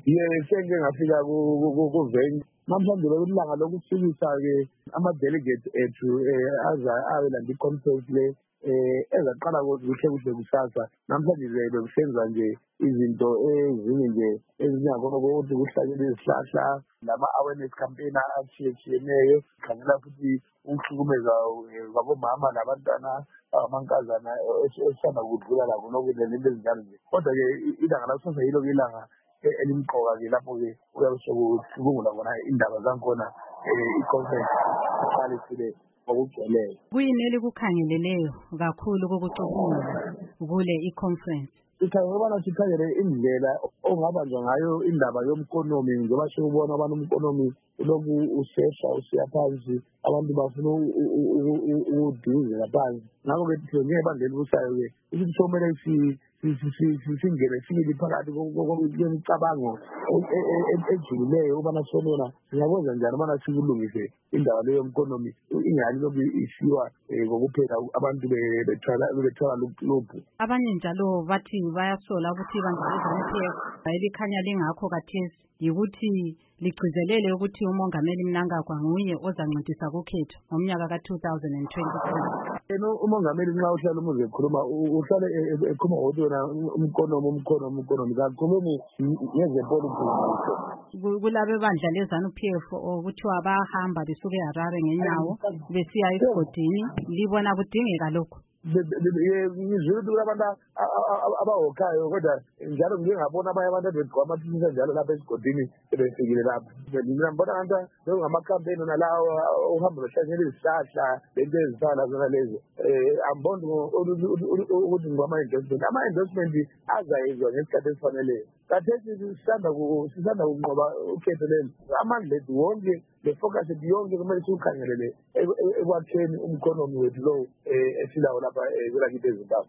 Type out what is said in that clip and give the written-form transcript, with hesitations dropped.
Sengike ngafika kuveni namhlanje belilanga lokufikisa-ke ama-delegates ethu awe landi conference le ezaqala kuhle kusasa. Namhlanje bekusenza nje izinto ezinye nje ezinyakhona ukuthi kuhlanyelwe izihlahla lama-awareness campaign atshiyetshiyeneyo. Khangela futhi ukuhlukumeza kwabomama labantwana amankazana esisanda kudlula lakho nokuthi lento ezinjalo nje. Kodwa-ke ilanga lakusasa yilo-ke ilanga elimqoka-ke lapho-ke kuyabe sekucubungula khona indaba zankhona i-conference iqalisile ngokugcweleyo. Kuyini elikukhangeleleyo kakhulu kokucubungula kule i-conference? Sikhangela ubana sikhangele indlela ongabanjwa ngayo indaba yomkonomi njengoba sikubona abantu umkonomi ulokhu usehla usiya phansi, abantu bafuna ukudizela phansi. Ngakho-ke njengebandla elibusayo-ke ukuthi somele singene sibili phakathi kwemicabango ejulileyo ubana sonona singakwenza njani ubana sikulungise indaba leyo yomkonomi ingani lokhu isiwa ngokuphela abantu bethwala luphu. Abanye njalo bathi bayasola ukuthi ibandla le-ZANU-PF elikhanya lingakho kathesi yikuthi ligcizelele ukuthi umongameli Mnangagwa nguye ozancedisa kukhetho ngomnyaka ka-2023. Umongameli nxa uhlala umuze ekhuluma uhlale ekhuluma ukuthi wena umkonomi kakhulumi ngezepolitiki. Kulabe bandla le-ZANU-PF okuthiwa bayahamba besuke eHarare ngenyawo besiya esigodini, libona kudingeka lokhu? Ngizwile ukuthi abantu abahokhayo kodwa njalo ngike ngabona abanye abantu begqoka amaphilisi njalo lapha esigodini befikile lapho. Mina ngibona nganta ngamacampaign nalawo uhamba lohlanyela izihlahla lento ezifana zona lezo. Angiboni ukuthi ngama-endorsement. Ama-endorsement azayizwa ngesikhathi esifaneleyo. Kathesi sisanda kunqoba ukhetho lelo. Amandla ethu wonke le-focus ethu yonke kumele siwukhangelele ekwakheni umkonomi wethu lowo esilawo lapha kwelakithi eZimbabwe.